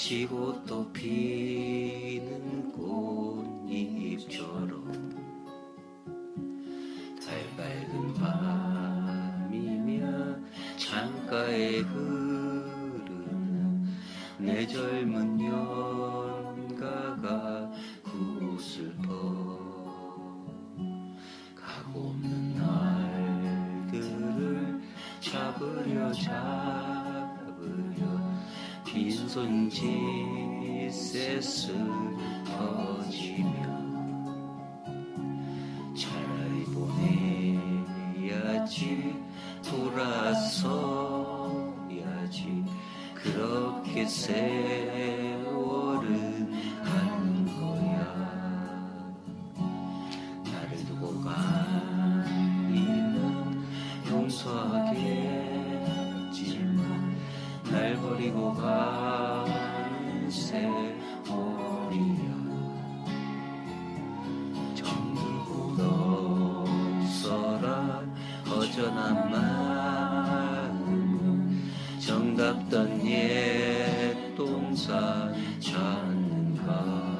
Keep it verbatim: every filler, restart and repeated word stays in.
지고 또 피는 꽃잎처럼 달밝은 밤이면 창가에 흐르는 내 젊은 연가가 구슬퍼 가고 없는 날들을 잡으려 잡으려 빈손짓에 터지며 차라리 보내야지 돌아서야지 그렇게 세월은 가는 거야. 나를 두고 가니는 용서하겠지만 날 버리고 가는 세월이야. 정들고 없어라 허전한 마음은 정답던 옛 동산 찾는가.